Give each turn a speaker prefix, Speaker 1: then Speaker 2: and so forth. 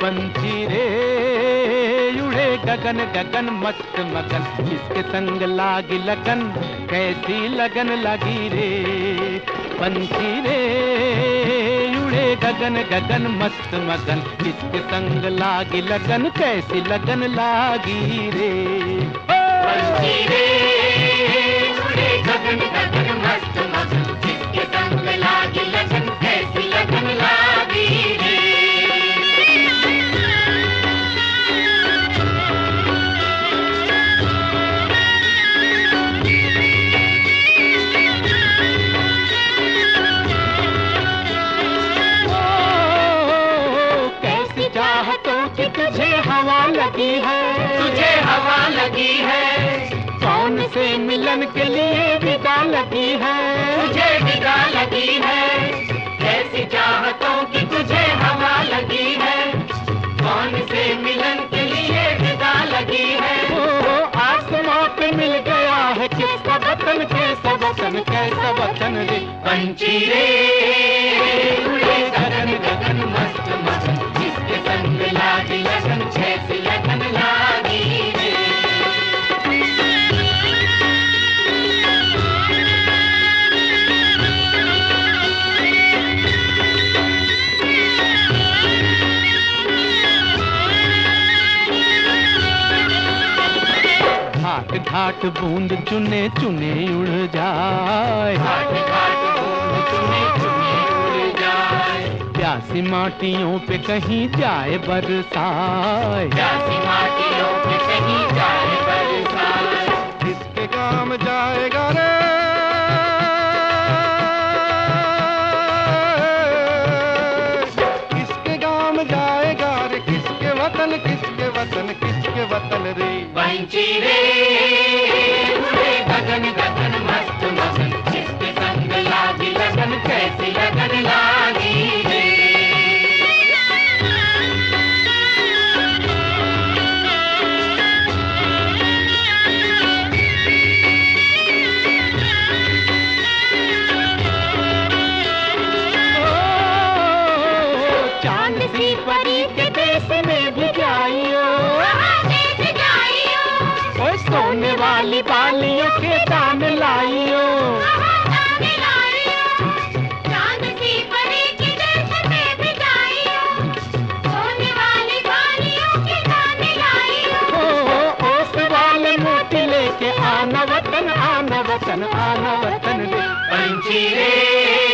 Speaker 1: पंछी रे उड़े गगन गगन मस्त मगन, किसके संग लागी लगन, कैसी लगन लगी रे। पंछी रे उड़े गगन गगन मस्त मगन, किसके संग लागी लगन, कैसी लगन लागी रे।
Speaker 2: पंछी रे उड़े गगन गगन मस्त मगन, किसके संग लागी लगन, कैसी लगन लागी रे।
Speaker 1: तुझे हवा लगी है,
Speaker 2: तुझे हवा लगी है,
Speaker 1: कौन से मिलन के लिए विदा लगी है,
Speaker 2: तुझे विदा लगी है। कैसी चाहतों की तुझे हवा लगी है, कौन से मिलन के लिए विदा लगी है।
Speaker 1: ओ आसमां पे मिल गया है किसका वतन, कैसा वतन, कैसा वतन रे।
Speaker 2: पंछी रे उड़े गगन गगन मस्त मगन, किसके संग लागी लगन, कैसी लगन लागी रे।
Speaker 1: घाट घाट बूंद चुने चुने उड़ जाए,
Speaker 2: घाट घाट बूंद चुने चुने उड़ जाए,
Speaker 1: प्यासी माटियों पे कहीं जाए बरसाए,
Speaker 2: प्यासी माटियों पे कहीं जाए बरसाए।
Speaker 1: किसके काम जाएगा रे, किसके काम जाएगा रे, किसके वतन, किसके वतन, किसके वतन रे।
Speaker 2: पंछी रे उड़े गगन गगन मस्त मगन, किसके संग लागी लगन, कैसी लगन लागी रे।
Speaker 1: चांद सी परी के देश में भी जाइयो, ओए सोने वाली बालियों के दान लाइयो।
Speaker 2: चांद सी परी के देश में भी जाइयो, सोने वाली बालियों के दान लाइयो।
Speaker 1: ओस वाले मोती लेके आना वतन, आना वतन, आना वतन रे।
Speaker 2: पंछी रे